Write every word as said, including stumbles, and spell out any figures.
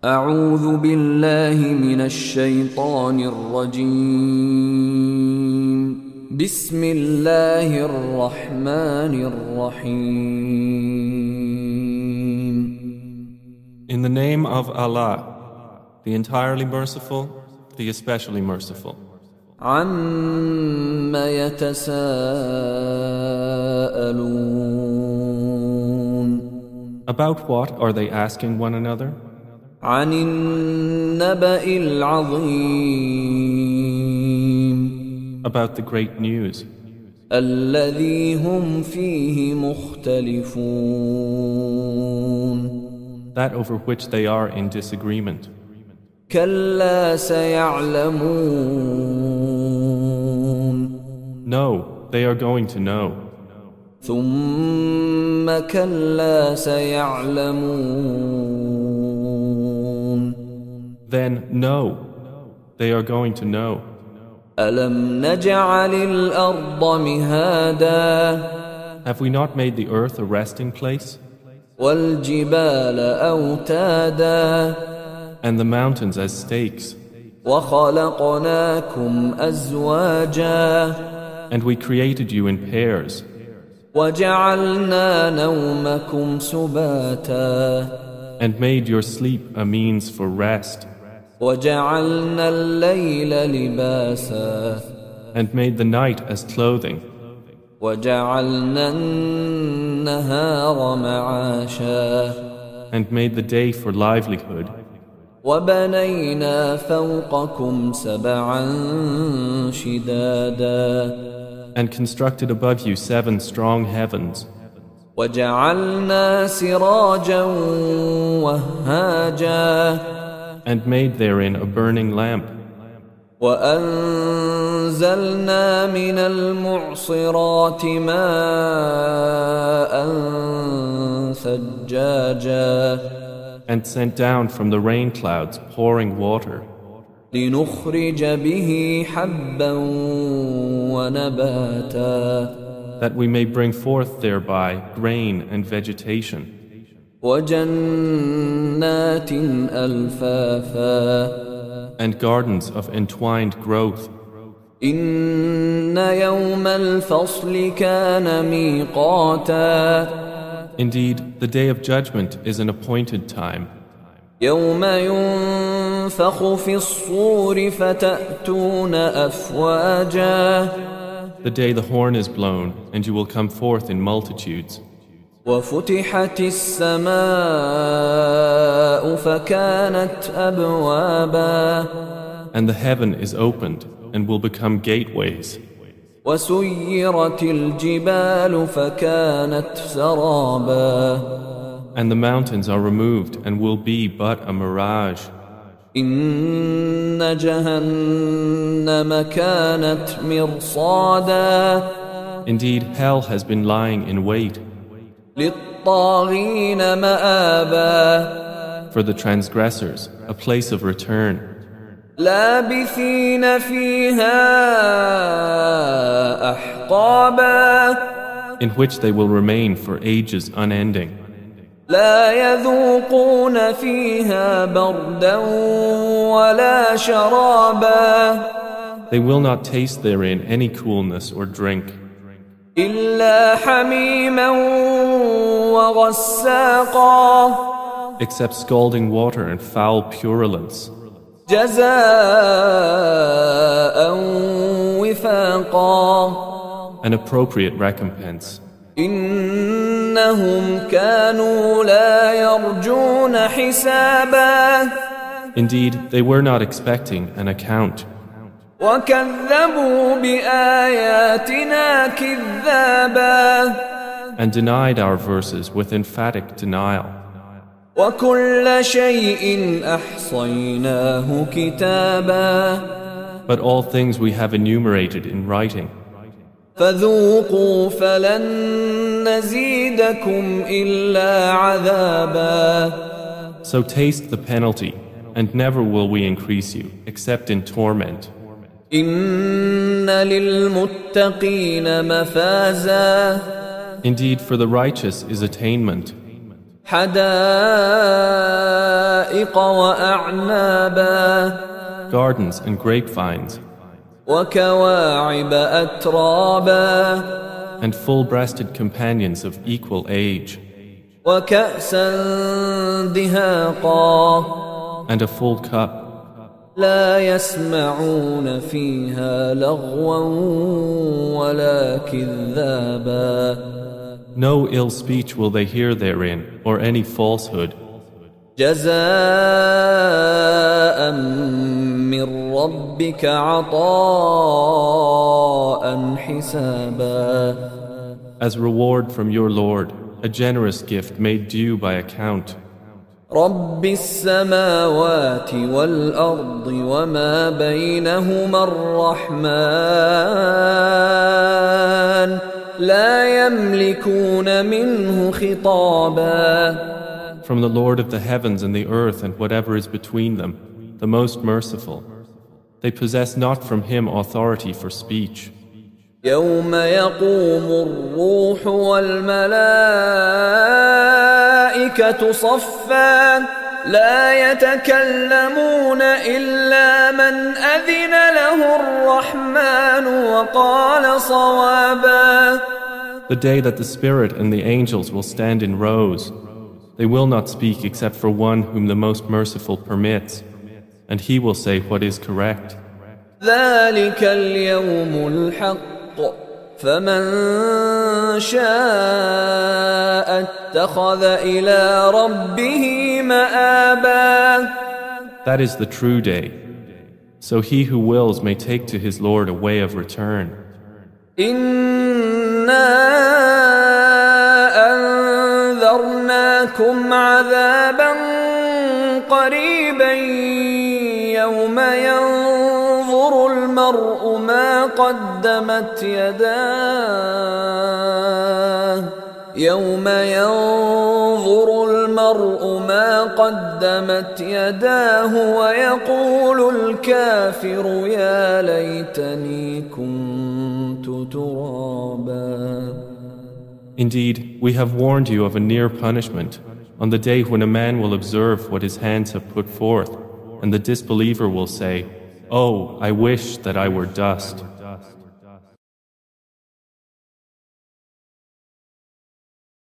أعوذ بالله من الشيطان الرجيم بسم الله الرحمن الرحيم In the name of Allah, the entirely merciful, the especially merciful. عَمَّ يَتَسَاءَلُونَ About what are they asking one another? عَنِ النَّبَإِ الْعَظِيمِ About the great news, الَّذِي هُمْ فِيهِ مُخْتَلِفُونَ that over which they are in disagreement. كَلَّا سَيَعْلَمُونَ No, they are going to know. ثُمَّ كَلَّا سَيَعْلَمُونَ Then, no, they are going to know. أَلَمْ نَجْعَلِ الْأَرْضَ مِهَادًا Have we not made the earth a resting place, وَالْجِبَالَ أَوْتَادًا and the mountains as stakes, وَخَلَقْنَاكُمْ أَزْوَاجًا and we created you in pairs, وَجَعَلْنَا نَوْمَكُمْ سُبَاتًا and made your sleep a means for rest, وَجَعَلْنَا اللَّيْلَ لِبَاسًا and made the night as clothing, وَجَعَلْنَا النَّهَارَ مَعَاشًا and made the day for livelihood, وَبَنَيْنَا فَوْقَكُمْ سَبْعًا شِدَادًا and constructed above you seven strong heavens, وَجَعَلْنَا سِرَاجًا وَهَّاجًا and made therein a burning lamp, وَأَنزَلْنَا مِنَ الْمُعْصِرَاتِ مَاءً ثَجَّاجًا and sent down from the rain clouds pouring water, لِنُخْرِجَ بِهِ حَبًّا وَنَبَاتًا that we may bring forth thereby grain and vegetation, وَجَنَّاتٍ أَلْفَافًا and gardens of entwined growth. إِنَّ يَوْمَ الْفَصْلِ كَانَ مِيقَاتًا Indeed, the day of judgment is an appointed time, يَوْمَ يُنفَخُ فِي الصُّورِ فَتَأْتُونَ أَفْوَاجًا the day the horn is blown, and you will come forth in multitudes. وَفُتِحَتِ السَّمَاءُ فَكَانَتْ أَبْوَابًا And the heaven is opened, and will become gateways. وَسُيِّرَتِ الْجِبَالُ فَكَانَتْ سَرَابًا And the mountains are removed, and will be but a mirage. إِنَّ جَهَنَّمَ كَانَتْ مِرْصَادًا Indeed, hell has been lying in wait لِلطَّاغِينَ مَآبًا for the transgressors, a place of return, لَابِثِينَ فِيهَا أَحْقَابًا in which they will remain for ages unending. لَا يَذُوقُونَ فِيهَا بَرْدًا وَلَا شَرَابًا They will not taste therein any coolness or drink, إِلَّا حَمِيمًا وَغَسَّاقًا except scalding water and foul purulence, جَزَاءً وِفَاقًا an appropriate recompense. إِنَّهُمْ كَانُوا لَا يَرْجُونَ حِسَابًا Indeed, they were not expecting an account, وَكَذَّبُوا بِآيَاتِنَا كِذَّابًا and denied our verses with emphatic denial. وَكُلَّ شَيْءٍ أَحْصَيْنَاهُ كِتَابًا But all things we have enumerated in writing. فَذُوقُوا فَلَن نَّزِيدَكُمْ إِلَّا عَذَابًا So taste the penalty, and never will we increase you, except in torment. إِنَّ لِلْمُتَّقِينَ مَفَازًا Indeed, for the righteous is attainment, حدائق وأعنابا gardens and grapevines, وكواعب أترابا and full-breasted companions of equal age, وكأسا دهاقا and a full cup. لا يسمعون فيها لغوا ولا كذابا No ill speech will they hear therein, or any falsehood. جزاء من ربك عطاء حسابا As reward from your Lord, a generous gift made due by account. رب السماوات والأرض وما بينهما الرحمن لا يملكون منه خطابا From the Lord of the heavens and the earth and whatever is between them, the most merciful. They possess not from him authority for speech. يوم يقوم الروح والملائكة صفا لا يتكلمون إلا من أذن له الرحمن وقال صوابا The day that the Spirit and the angels will stand in rows, they will not speak except for one whom the most merciful permits, and he will say what is correct. ذلك اليوم الحق فمن شاء اتخذ إلى ربه مآبا That is the true day. So he who wills may take to his Lord a way of return. إنا أنذرناكم عذابا قريبا يوم ينظر المرء ما قدمت يداه يوم ينظر المرء ما قدمت يداه ويقول الكافر يا ليتني كنت ترابا Indeed, we have warned you of a near punishment on the day when a man will observe what his hands have put forth, and the disbeliever will say, "Oh, I wish that I were dust."